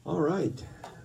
All right.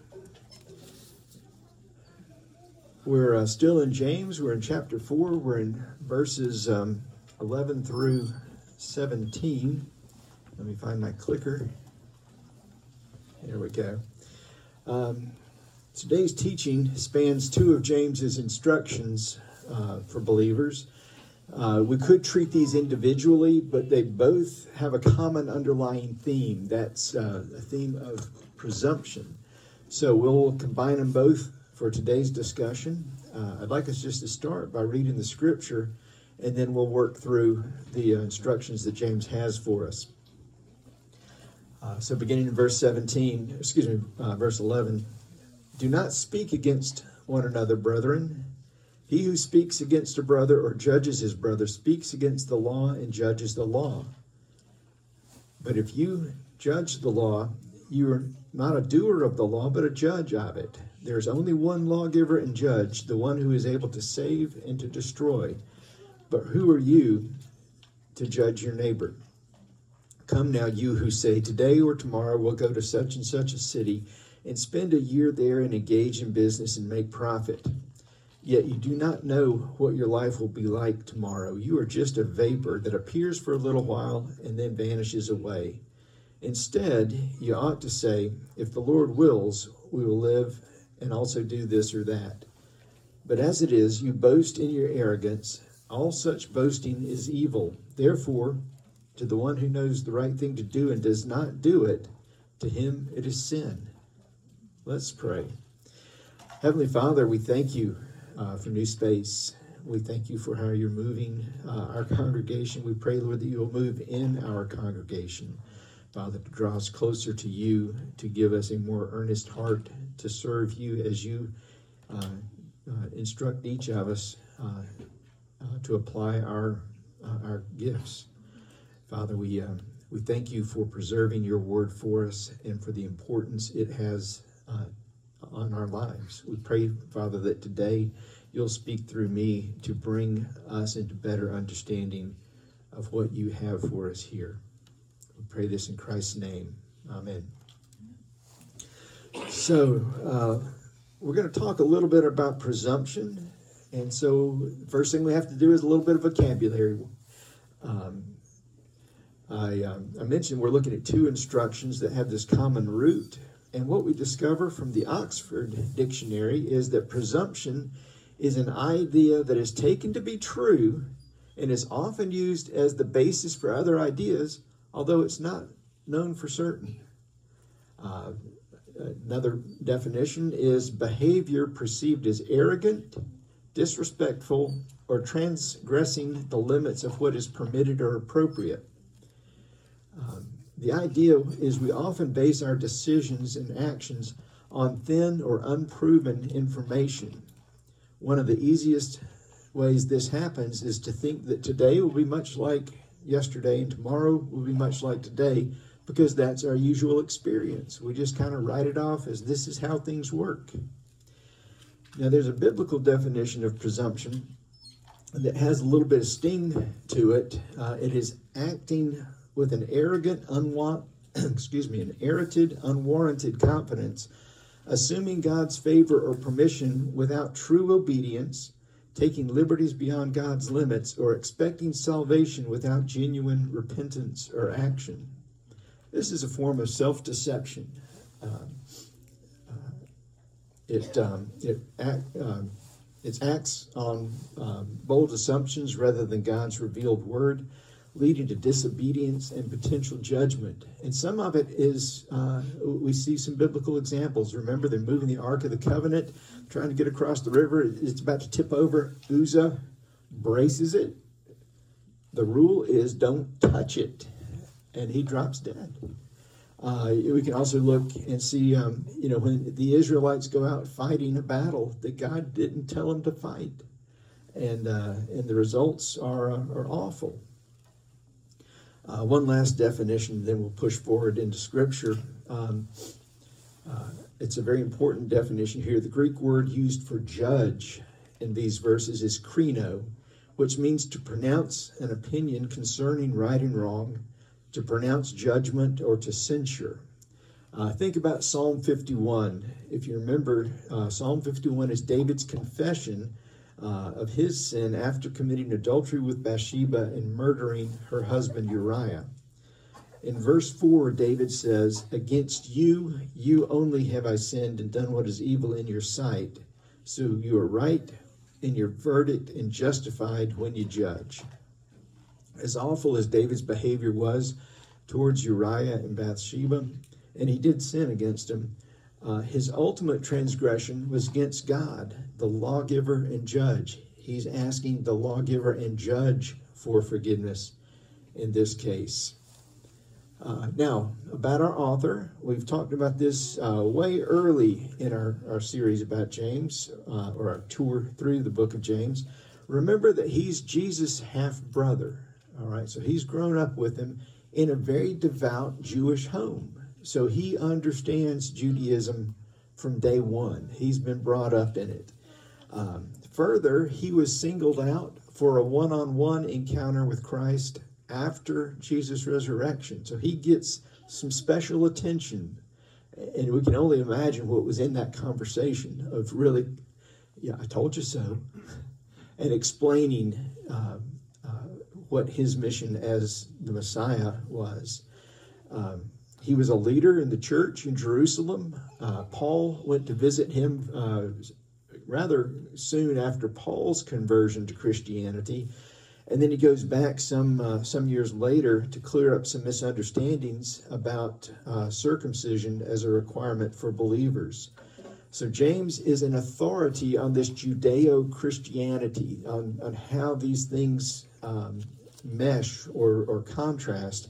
We're still in James. We're in chapter 4. We're in verses 11 through 17. Let me find my clicker. There we go. Today's teaching spans two of James's instructions for believers. We could treat these individually, but they both have a common underlying theme. That's a theme of presumption. So we'll combine them both for today's discussion. I'd like us just to start by reading the scripture, and then we'll work through the instructions that James has for us. So beginning in verse 11, do not speak against one another, brethren. He who speaks against a brother or judges his brother speaks against the law and judges the law. But if you judge the law, you are not a doer of the law, but a judge of it. There is only one lawgiver and judge, the one who is able to save and to destroy. But who are you to judge your neighbor? Come now, you who say, today or tomorrow we'll go to such and such a city and spend a year there and engage in business and make profit. Yet you do not know what your life will be like tomorrow. You are just a vapor that appears for a little while and then vanishes away. Instead, you ought to say, if the Lord wills, we will live and also do this or that. But as it is, you boast in your arrogance. All such boasting is evil. Therefore, to the one who knows the right thing to do and does not do it, to him it is sin. Let's pray. Heavenly Father, we thank you for New Space. We thank you for how you're moving our congregation. We pray, Lord, that you will move in our congregation, Father, to draw us closer to you, to give us a more earnest heart to serve you as you instruct each of us to apply our gifts. Father, we thank you for preserving your word for us and for the importance it has on our lives. We pray, Father, that today you'll speak through me to bring us into better understanding of what you have for us here. We pray this in Christ's name. Amen. So, we're going to talk a little bit about presumption. And so, the first thing we have to do is a little bit of vocabulary. I mentioned we're looking at two instructions that have this common root. And what we discover from the Oxford Dictionary is that presumption is an idea that is taken to be true and is often used as the basis for other ideas, although it's not known for certain. Another definition is behavior perceived as arrogant, disrespectful, or transgressing the limits of what is permitted or appropriate. The idea is we often base our decisions and actions on thin or unproven information. One of the easiest ways this happens is to think that today will be much like yesterday and tomorrow will be much like today because that's our usual experience. We just kind of write it off as this is how things work. Now, there's a biblical definition of presumption that has a little bit of sting to it. It is acting with an arrogant, unwarranted confidence, assuming God's favor or permission without true obedience, taking liberties beyond God's limits, or expecting salvation without genuine repentance or action. This is a form of self-deception. It acts on bold assumptions rather than God's revealed word, leading to disobedience and potential judgment. And some of it is, we see some biblical examples. Remember, they're moving the Ark of the Covenant, trying to get across the river. It's about to tip over. Uzzah braces it. The rule is don't touch it. And he drops dead. We can also look and see, when the Israelites go out fighting a battle that God didn't tell them to fight. And the results are awful. One last definition, then we'll push forward into Scripture. It's a very important definition here. The Greek word used for judge in these verses is krino, which means to pronounce an opinion concerning right and wrong, to pronounce judgment, or to censure. Think about Psalm 51. If you remember, Psalm 51 is David's confession of his sin after committing adultery with Bathsheba and murdering her husband Uriah. In verse 4, David says, "Against you, you only have I sinned and done what is evil in your sight. So you are right in your verdict and justified when you judge." As awful as David's behavior was towards Uriah and Bathsheba, and he did sin against him, his ultimate transgression was against God, the lawgiver and judge. He's asking the lawgiver and judge for forgiveness in this case. Now, about our author, we've talked about this way early in our series about James, or our tour through the book of James. Remember that he's Jesus' half-brother, all right? So he's grown up with him in a very devout Jewish home. So he understands Judaism from day one. He's been brought up in it. Further, he was singled out for a one-on-one encounter with Christ after Jesus' resurrection. So he gets some special attention. And we can only imagine what was in that conversation of really, yeah, I told you so, and explaining what his mission as the Messiah was. He was a leader in the church in Jerusalem. Paul went to visit him rather soon after Paul's conversion to Christianity. And then he goes back some years later to clear up some misunderstandings about circumcision as a requirement for believers. So James is an authority on this Judeo-Christianity, on how these things mesh or contrast.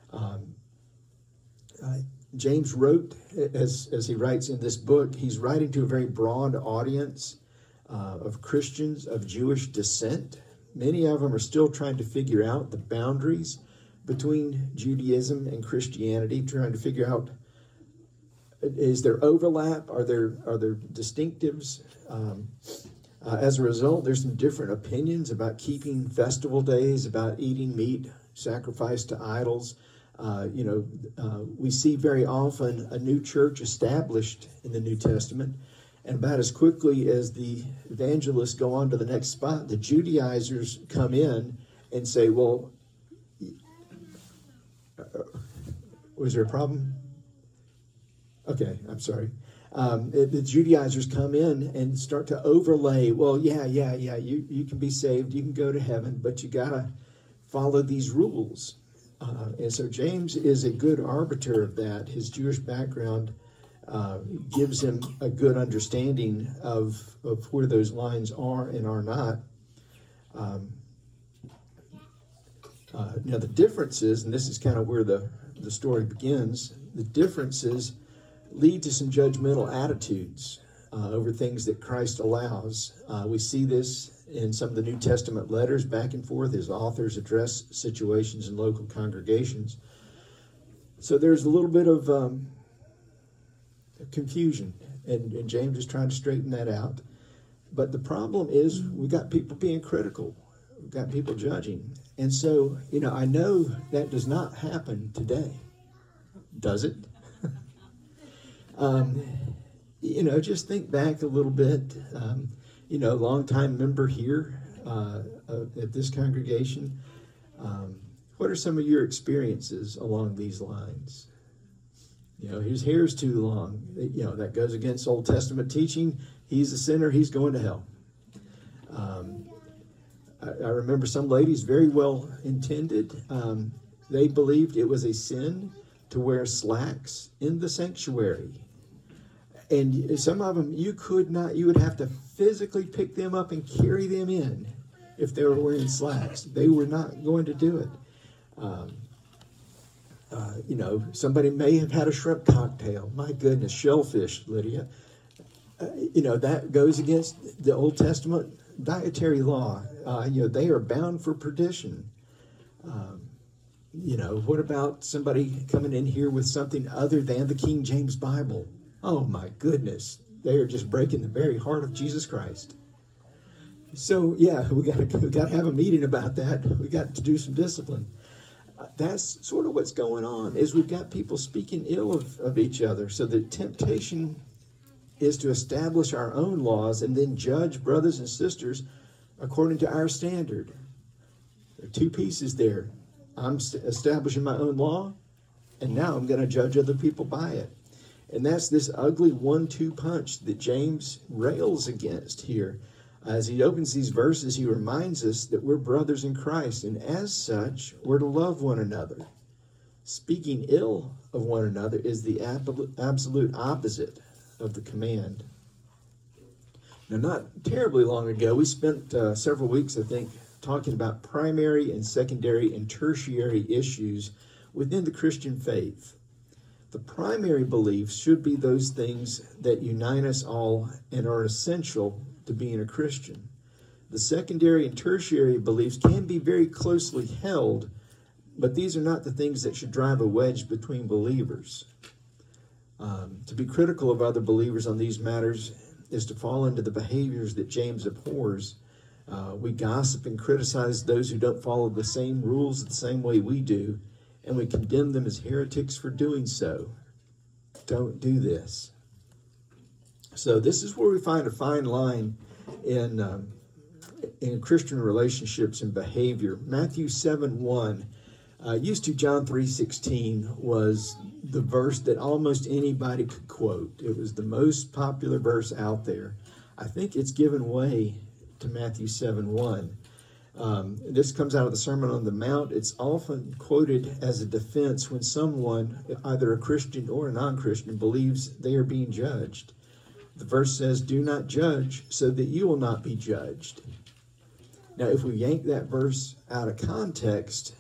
James wrote, as he writes in this book, he's writing to a very broad audience of Christians of Jewish descent. Many of them are still trying to figure out the boundaries between Judaism and Christianity, trying to figure out, is there overlap? Are there distinctives? As a result, there's some different opinions about keeping festival days, about eating meat sacrificed to idols. We see very often a new church established in the New Testament, and about as quickly as the evangelists go on to the next spot, the Judaizers come in and say, well, was there a problem? Okay, I'm sorry. The Judaizers come in and start to overlay, well, yeah, you can be saved, you can go to heaven, but you got to follow these rules. And so James is a good arbiter of that. His Jewish background gives him a good understanding of where those lines are and are not. Now the differences, and this is kind of where the story begins, the differences lead to some judgmental attitudes over things that Christ allows. We see this in some of the New Testament letters back and forth as authors address situations in local congregations. So there's a little bit of confusion, and James is trying to straighten that out. But the problem is we got people being critical. We've got people judging. And so, I know that does not happen today. Does it? Just think back a little bit. Longtime member here at this congregation. What are some of your experiences along these lines? His hair's too long. That goes against Old Testament teaching. He's a sinner. He's going to hell. I remember some ladies, very well intended. They believed it was a sin to wear slacks in the sanctuary. And some of them, you would have to physically pick them up and carry them in if they were wearing slacks. They were not going to do it. Somebody may have had a shrimp cocktail. My goodness, shellfish, Lydia. That goes against the Old Testament dietary law. They are bound for perdition. What about somebody coming in here with something other than the King James Bible? Oh my goodness, they are just breaking the very heart of Jesus Christ. So yeah, we got to have a meeting about that. We got to do some discipline. That's sort of what's going on, is we've got people speaking ill of each other. So the temptation is to establish our own laws and then judge brothers and sisters according to our standard. There are two pieces there. I'm establishing my own law, and now I'm going to judge other people by it. And that's this ugly 1-2 punch that James rails against here. As he opens these verses, he reminds us that we're brothers in Christ, and as such, we're to love one another. Speaking ill of one another is the absolute opposite of the command. Now, not terribly long ago, we spent several weeks, I think, talking about primary and secondary and tertiary issues within the Christian faith. The primary beliefs should be those things that unite us all and are essential to being a Christian. The secondary and tertiary beliefs can be very closely held, but these are not the things that should drive a wedge between believers. To be critical of other believers on these matters is to fall into the behaviors that James abhors. We gossip and criticize those who don't follow the same rules the same way we do, and we condemn them as heretics for doing so. Don't do this. So this is where we find a fine line in Christian relationships and behavior. Matthew 7:1, used to John 3:16, was the verse that almost anybody could quote. It was the most popular verse out there. I think it's given way to Matthew 7:1. This comes out of the Sermon on the Mount. It's often quoted as a defense when someone, either a Christian or a non-Christian, believes they are being judged. The verse says, "Do not judge so that you will not be judged." Now, if we yank that verse out of context,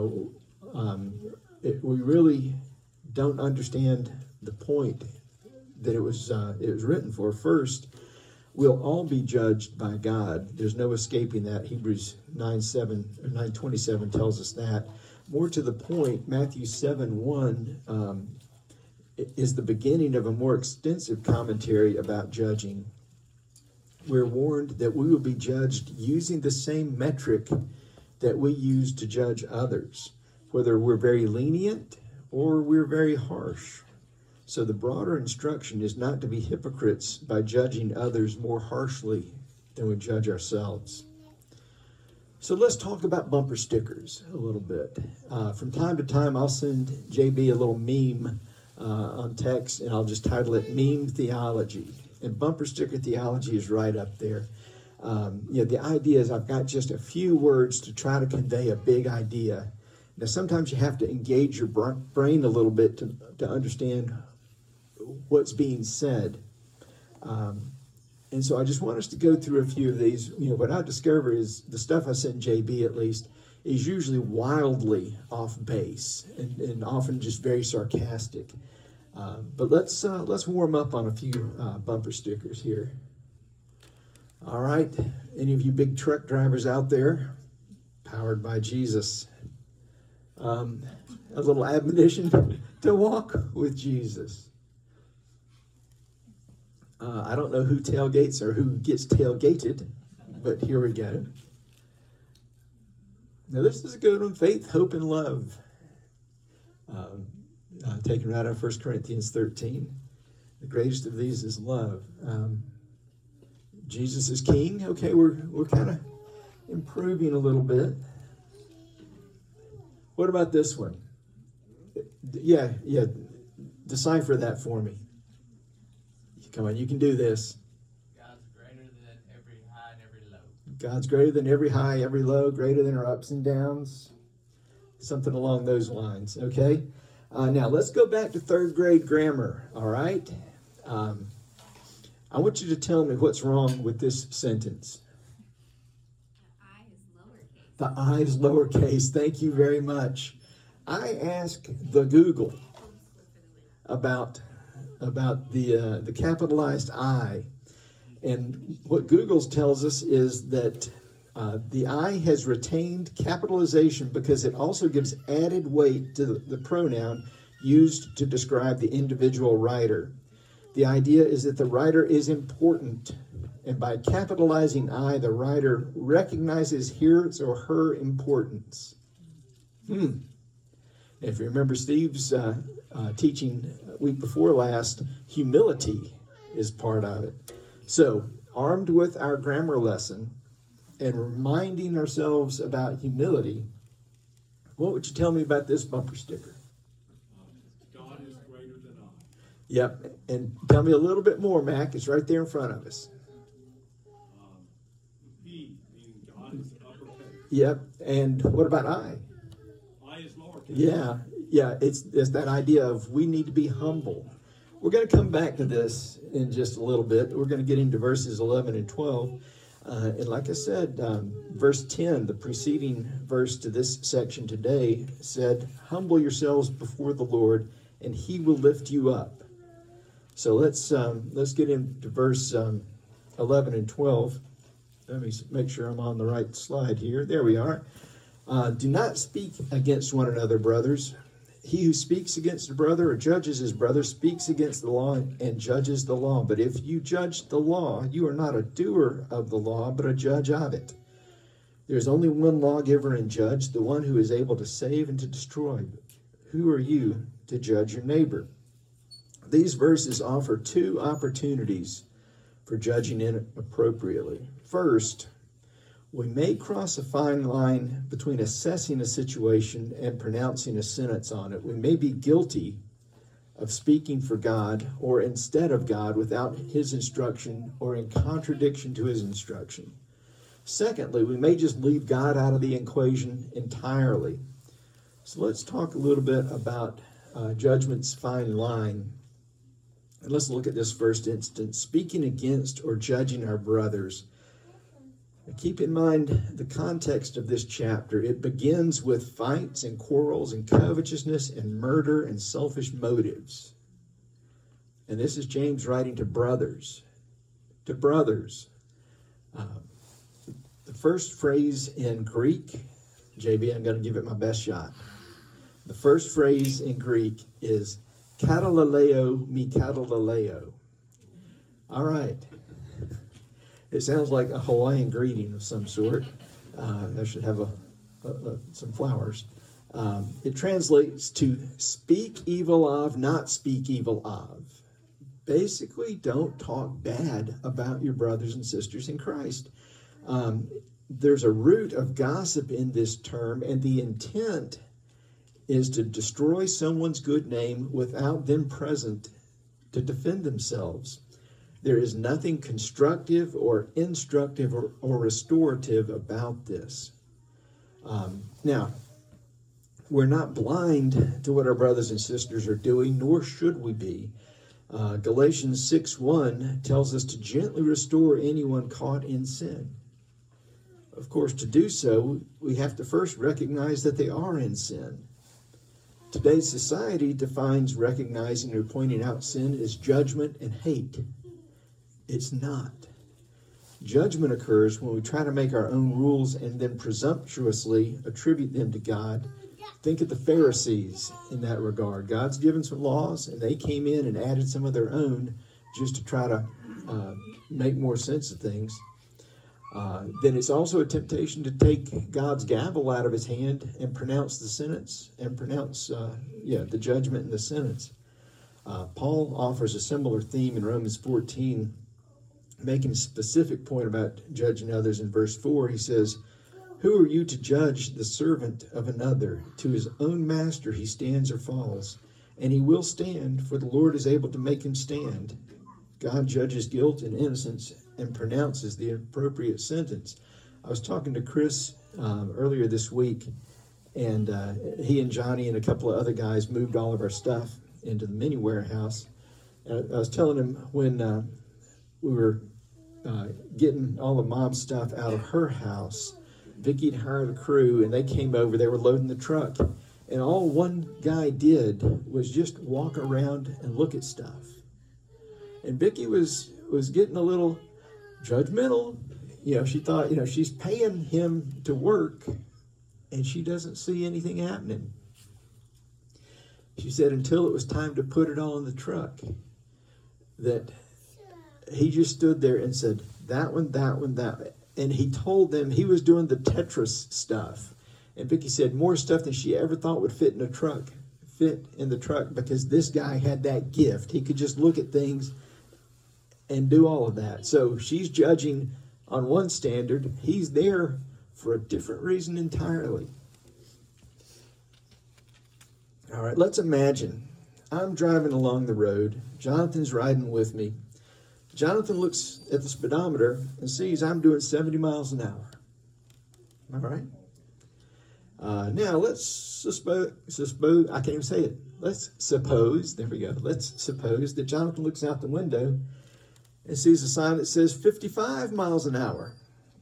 we really don't understand the point that it was written for. First, we'll all be judged by God. There's no escaping that. Hebrews 9:27 tells us that. More to the point, Matthew 7:1 is the beginning of a more extensive commentary about judging. We're warned that we will be judged using the same metric that we use to judge others, whether we're very lenient or we're very harsh. So the broader instruction is not to be hypocrites by judging others more harshly than we judge ourselves. So let's talk about bumper stickers a little bit. From time to time, I'll send JB a little meme on text, and I'll just title it Meme Theology. And bumper sticker theology is right up there. The idea is I've got just a few words to try to convey a big idea. Now, sometimes you have to engage your brain a little bit to understand what's being said. And so I just want us to go through a few of these. What I discover is the stuff I send JB, at least, is usually wildly off base and often just very sarcastic. But let's warm up on a few bumper stickers here. All right, any of you big truck drivers out there? Powered by Jesus. A little admonition to walk with Jesus. I don't know who tailgates or who gets tailgated, but here we go. Now this is a good one, faith, hope, and love. Taken right out of 1 Corinthians 13. The greatest of these is love. Jesus is king. Okay, we're kind of improving a little bit. What about this one? Yeah, decipher that for me. Come on, you can do this. God's greater than every high and every low. God's greater than every high, every low, greater than our ups and downs. Something along those lines, okay? Now, let's go back to third grade grammar, all right? I want you to tell me what's wrong with this sentence. The I is lowercase. Thank you very much. I asked the Google about the capitalized I. And what Google tells us is that the I has retained capitalization because it also gives added weight to the pronoun used to describe the individual writer. The idea is that the writer is important, and by capitalizing I, the writer recognizes his or her importance. If you remember Steve's teaching week before last, humility is part of it. So, armed with our grammar lesson and reminding ourselves about humility, what would you tell me about this bumper sticker? God is greater than I. Yep, and tell me a little bit more, Mac. It's right there in front of us. He, meaning God, is uppercase. Yep, and what about I? I is lowercase. Yeah, it's that idea of we need to be humble. We're going to come back to this in just a little bit. We're going to get into verses 11 and 12. And like I said, verse 10, the preceding verse to this section today, said, humble yourselves before the Lord, and he will lift you up. So let's get into verse 11 and 12. Let me make sure I'm on the right slide here. There we are. Do not speak against one another, brothers. He who speaks against a brother or judges his brother speaks against the law and judges the law. But if you judge the law, you are not a doer of the law, but a judge of it. There is only one lawgiver and judge, the one who is able to save and to destroy. Who are you to judge your neighbor? These verses offer two opportunities for judging inappropriately. First, we may cross a fine line between assessing a situation and pronouncing a sentence on it. We may be guilty of speaking for God or instead of God without his instruction or in contradiction to his instruction. Secondly, we may just leave God out of the equation entirely. So let's talk a little bit about judgment's fine line. And let's look at this first instance, speaking against or judging our brothers. And keep in mind the context of this chapter. It begins with fights and quarrels and covetousness and murder and selfish motives. And this is James writing to brothers. To brothers. The first phrase in Greek, JB, I'm going to give it my best shot. The first phrase in Greek is katalaleo me katalaleo. All right. It sounds like a Hawaiian greeting of some sort. I should have some flowers. It translates to speak evil of, not speak evil of. Basically, don't talk bad about your brothers and sisters in Christ. There's a root of gossip in this term, and the intent is to destroy someone's good name without them present to defend themselves. There is nothing constructive or instructive or restorative about this. Now, we're not blind to what our brothers and sisters are doing, nor should we be. Galatians 6:1 tells us to gently restore anyone caught in sin. Of course, to do so, we have to first recognize that they are in sin. Today's society defines recognizing or pointing out sin as judgment and hate. It's not. Judgment occurs when we try to make our own rules and then presumptuously attribute them to God. Think of the Pharisees in that regard. God's given some laws, and they came in and added some of their own just to try to make more sense of things. Then it's also a temptation to take God's gavel out of his hand and pronounce the sentence and pronounce the judgment and the sentence. Paul offers a similar theme in Romans 14, making a specific point about judging others. In verse 4, he says, who are you to judge the servant of another? To his own master he stands or falls, and he will stand, for the Lord is able to make him stand. God judges guilt and innocence and pronounces the appropriate sentence. I was talking to Chris earlier this week, and he and Johnny and a couple of other guys moved all of our stuff into the mini warehouse. I was telling him when we were getting all of Mom's stuff out of her house, Vicki had hired a crew, and they came over. They were loading the truck, and all one guy did was just walk around and look at stuff. And Vicki was getting a little judgmental. She thought, she's paying him to work, and she doesn't see anything happening. She said until it was time to put it all in the truck, that he just stood there and said, that one, that one, that one. And he told them he was doing the Tetris stuff. And Vicky said more stuff than she ever thought would fit in the truck because this guy had that gift. He could just look at things and do all of that. So she's judging on one standard. He's there for a different reason entirely. All right, let's imagine I'm driving along the road. Jonathan's riding with me. Jonathan looks at the speedometer and sees I'm doing 70 miles an hour. All right. Now let's suppose, I can't even say it. Let's suppose that Jonathan looks out the window and sees a sign that says 55 miles an hour.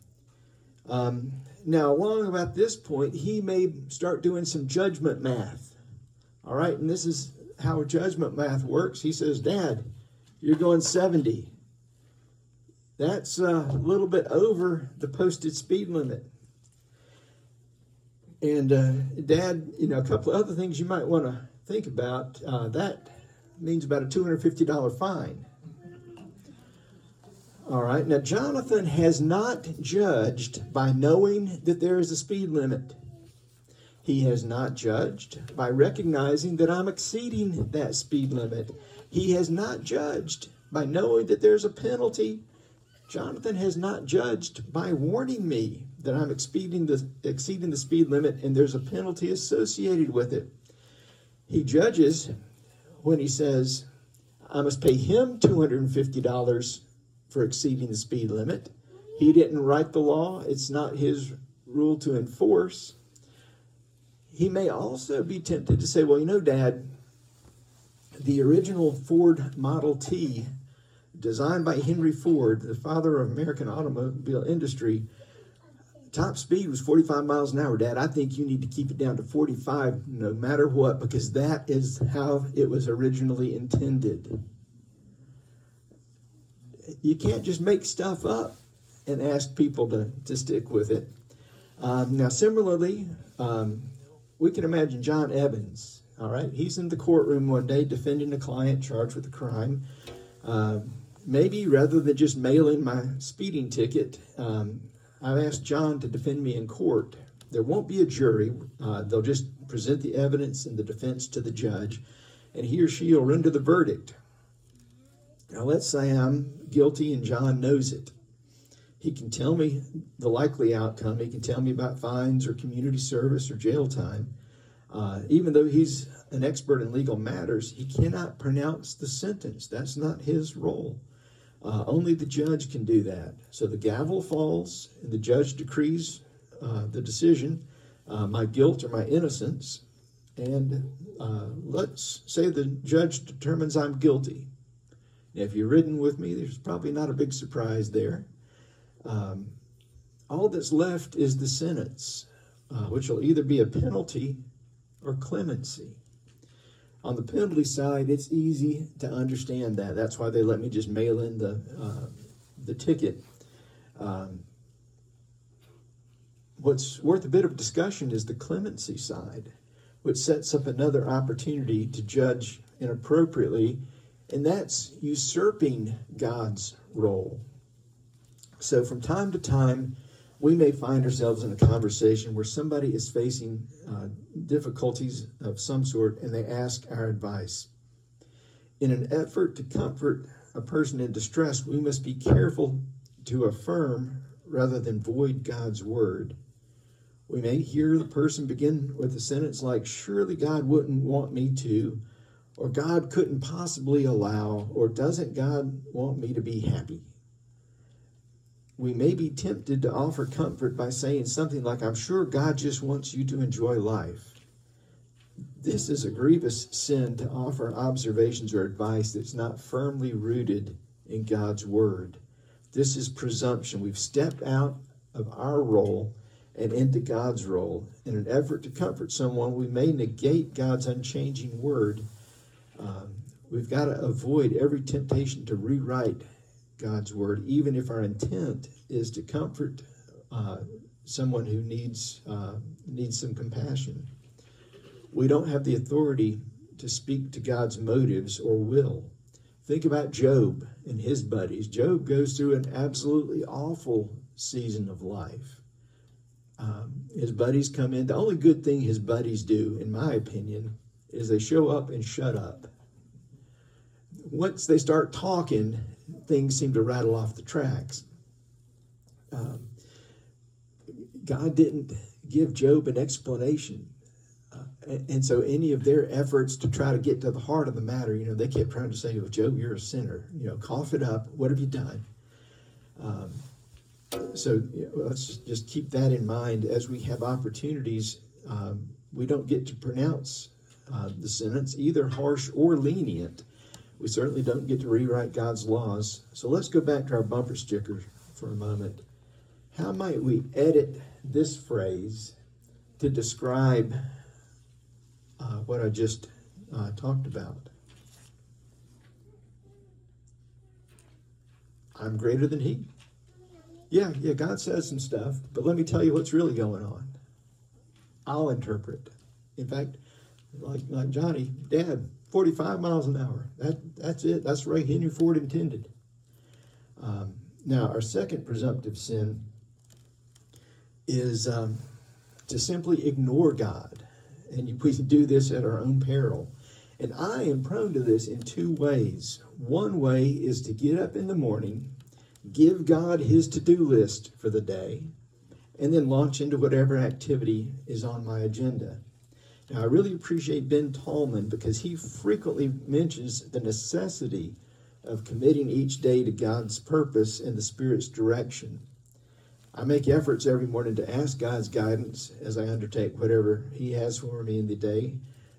Now, along about this point, he may start doing some judgment math. All right, and this is how judgment math works. He says, Dad, you're going 70. That's a little bit over the posted speed limit. And Dad, a couple of other things you might want to think about. That means about a $250 fine. All right, now Jonathan has not judged by knowing that there is a speed limit. He has not judged by recognizing that I'm exceeding that speed limit. He has not judged by knowing that there's a penalty. Jonathan has not judged by warning me that I'm exceeding the speed limit and there's a penalty associated with it. He judges when he says, I must pay him $250 for exceeding the speed limit. He didn't write the law. It's not his rule to enforce. He may also be tempted to say, well, Dad, the original Ford Model T, designed by Henry Ford, the father of American automobile industry, top speed was 45 miles an hour. Dad, I think you need to keep it down to 45 no matter what, because that is how it was originally intended. You can't just make stuff up and ask people to stick with it. Now, similarly, we can imagine John Evans, all right? He's in the courtroom one day defending a client charged with a crime. Maybe rather than just mail in my speeding ticket, I've asked John to defend me in court. There won't be a jury. They'll just present the evidence and the defense to the judge, and he or she will render the verdict. Now, let's say I'm guilty and John knows it. He can tell me the likely outcome. He can tell me about fines or community service or jail time. Even though he's an expert in legal matters, he cannot pronounce the sentence. That's not his role. Only the judge can do that. So the gavel falls and the judge decrees the decision, my guilt or my innocence. And let's say the judge determines I'm guilty. Now, if you're ridden with me, there's probably not a big surprise there. All that's left is the sentence, which will either be a penalty or clemency. On the penalty side, it's easy to understand that. That's why they let me just mail in the ticket. What's worth a bit of discussion is the clemency side, which sets up another opportunity to judge inappropriately, and that's usurping God's role. So from time to time, we may find ourselves in a conversation where somebody is facing difficulties of some sort, and they ask our advice. In an effort to comfort a person in distress, we must be careful to affirm rather than void God's word. We may hear the person begin with a sentence like, surely God wouldn't want me to, or God couldn't possibly allow, or doesn't God want me to be happy? We may be tempted to offer comfort by saying something like, I'm sure God just wants you to enjoy life. This is a grievous sin to offer observations or advice that's not firmly rooted in God's word. This is presumption. We've stepped out of our role and into God's role. In an effort to comfort someone, we may negate God's unchanging word. We've got to avoid every temptation to rewrite God's word, even if our intent is to comfort someone who needs some compassion. We don't have the authority to speak to God's motives or will. Think about Job and his buddies. Job goes through an absolutely awful season of life. His buddies come in. The only good thing his buddies do, in my opinion, is they show up and shut up. Once they start talking, things seem to rattle off the tracks. God didn't give Job an explanation. And so any of their efforts to try to get to the heart of the matter, they kept trying to say, well, Job, you're a sinner. Cough it up. What have you done? So let's just keep that in mind as we have opportunities. We don't get to pronounce the sentence, either harsh or lenient. We certainly don't get to rewrite God's laws. So let's go back to our bumper sticker for a moment. How might we edit this phrase to describe what I just talked about? I'm greater than he. Yeah, God says some stuff, but let me tell you what's really going on. I'll interpret. In fact, like Johnny, Dad, 45 miles an hour. That's it. That's the way Henry Ford intended. Now, our second presumptive sin is to simply ignore God. And we do this at our own peril. And I am prone to this in two ways. One way is to get up in the morning, give God his to-do list for the day, and then launch into whatever activity is on my agenda. Now, I really appreciate Ben Tallman because he frequently mentions the necessity of committing each day to God's purpose and the Spirit's direction. I make efforts every morning to ask God's guidance as I undertake whatever he has for me in the day.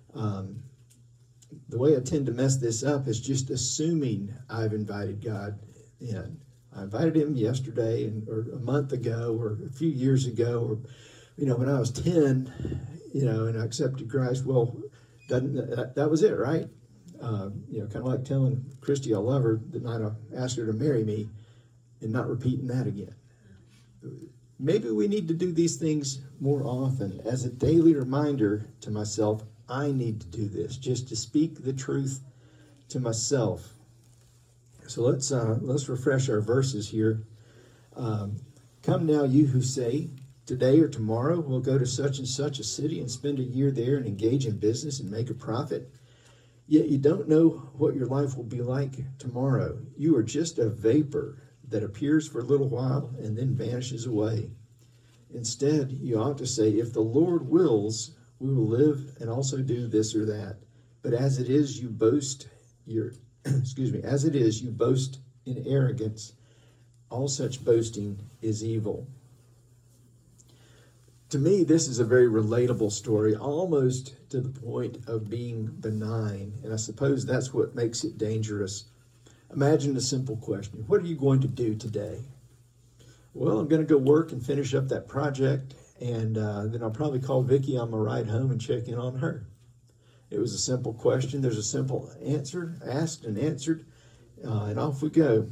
The way I tend to mess this up is just assuming I've invited God in. I invited him yesterday or a month ago or a few years ago or, when I was 10, and I accepted Christ. Well, that was it, right? Kind of like telling Christy I love her the night I asked her to marry me and not repeating that again. Maybe we need to do these things more often as a daily reminder to myself, I need to do this, just to speak the truth to myself. So let's refresh our verses here. Come now, you who say, today or tomorrow we'll go to such and such a city and spend a year there and engage in business and make a profit. Yet you don't know what your life will be like tomorrow. You are just a vapor that appears for a little while and then vanishes away. Instead, you ought to say, if the Lord wills, we will live and also do this or that. But as it is, you boast you boast in arrogance. All such boasting is evil. To me, this is a very relatable story, almost to the point of being benign. And I suppose that's what makes it dangerous. Imagine a simple question. What are you going to do today? Well, I'm going to go work and finish up that project, and then I'll probably call Vicki on my ride home and check in on her. It was a simple question. There's a simple answer, asked and answered, and off we go.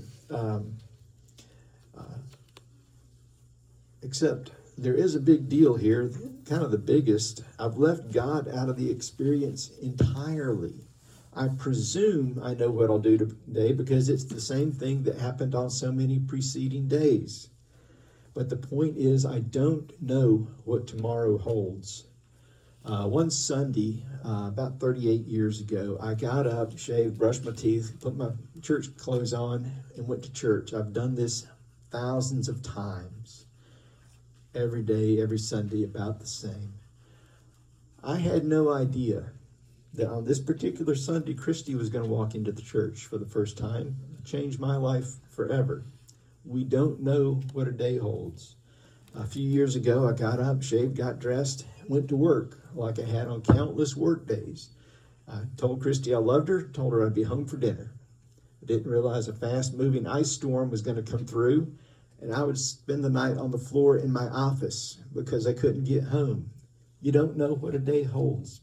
Except there is a big deal here, kind of the biggest. I've left God out of the experience entirely. I presume I know what I'll do today because it's the same thing that happened on so many preceding days. But the point is, I don't know what tomorrow holds. One Sunday, about 38 years ago, I got up, shaved, brushed my teeth, put my church clothes on, and went to church. I've done this thousands of times. Every day, every Sunday, about the same. I had no idea that on this particular Sunday, Christy was going to walk into the church for the first time, change my life forever. We don't know what a day holds. A few years ago, I got up, shaved, got dressed, went to work like I had on countless work days. I told Christy I loved her, told her I'd be home for dinner. I didn't realize a fast-moving ice storm was going to come through, and I would spend the night on the floor in my office because I couldn't get home. You don't know what a day holds.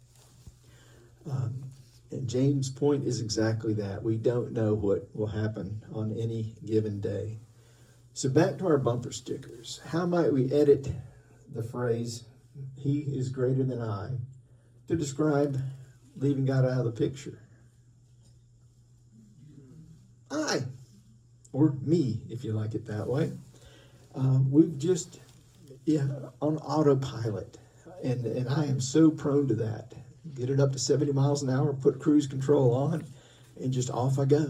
And James' point is exactly that. We don't know what will happen on any given day. So back to our bumper stickers. How might we edit the phrase, he is greater than I, to describe leaving God out of the picture? I, or me, if you like it that way. We've just on autopilot. And I am so prone to that. Get it up to 70 miles an hour, put cruise control on, and just off I go.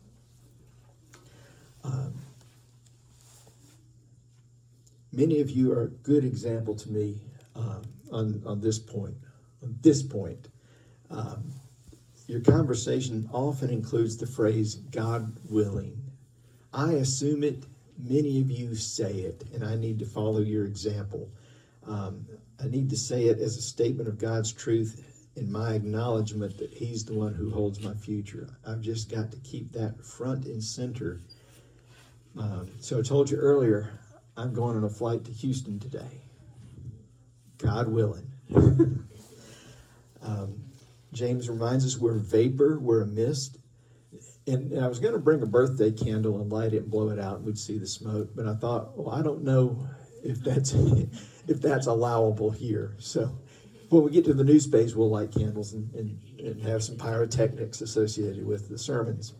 Many of you are a good example to me on this point. Your conversation often includes the phrase, God willing. I assume it. Many of you say it, and I need to follow your example. I need to say it as a statement of God's truth in my acknowledgement that He's the one who holds my future. I've just got to keep that front and center. So I told you earlier, I'm going on a flight to Houston today. God willing. James reminds us we're vapor, we're a mist. And I was going to bring a birthday candle and light it and blow it out and we'd see the smoke. But I thought, well, I don't know if that's allowable here. So when we get to the new space, we'll light candles and have some pyrotechnics associated with the sermons.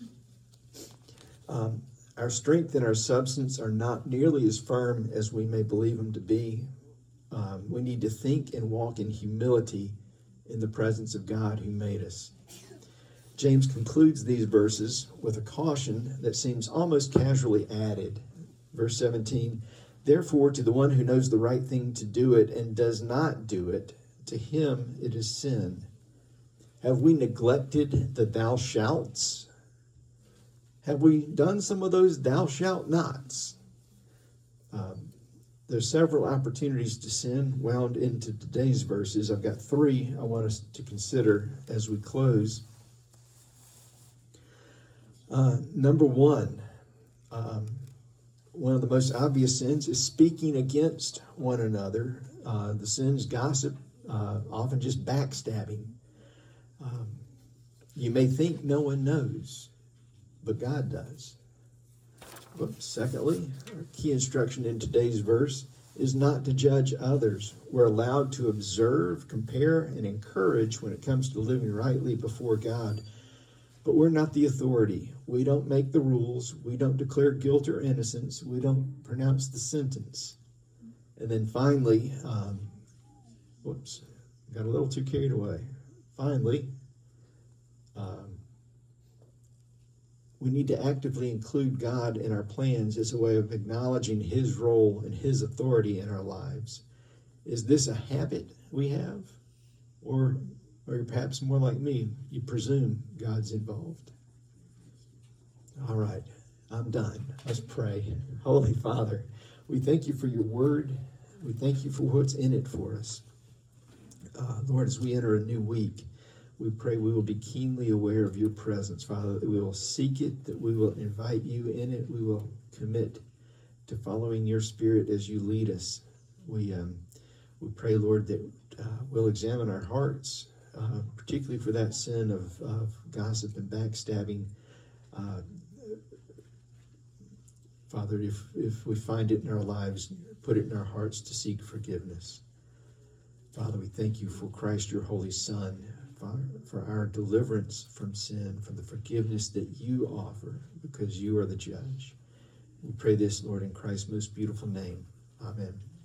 Our strength and our substance are not nearly as firm as we may believe them to be. We need to think and walk in humility in the presence of God who made us. James concludes these verses with a caution that seems almost casually added. Verse 17, therefore, to the one who knows the right thing to do it and does not do it, to him it is sin. Have we neglected the thou shalts? Have we done some of those thou shalt nots? There's several opportunities to sin wound into today's verses. I've got 3 I want us to consider as we close. Number 1, one of the most obvious sins is speaking against one another. The sins gossip, often just backstabbing. You may think no one knows, but God does. But secondly, our key instruction in today's verse is not to judge others. We're allowed to observe, compare, and encourage when it comes to living rightly before God. But we're not the authority. We don't make the rules. We don't declare guilt or innocence. We don't pronounce the sentence. And then finally, got a little too carried away. Finally, we need to actively include God in our plans as a way of acknowledging His role and His authority in our lives. Is this a habit we have? Or you're perhaps more like me, you presume God's involved? All right, I'm done. Let's pray. Holy Father, we thank you for your word. We thank you for what's in it for us. Lord, as we enter a new week, we pray we will be keenly aware of your presence, Father, that we will seek it, that we will invite you in it, we will commit to following your Spirit as you lead us. We pray, Lord, that we'll examine our hearts, particularly for that sin of gossip and backstabbing. Father, if we find it in our lives, put it in our hearts to seek forgiveness. Father, we thank you for Christ, your Holy Son, for our deliverance from sin, from the forgiveness that you offer, because you are the judge. We pray this, Lord, in Christ's most beautiful name. Amen.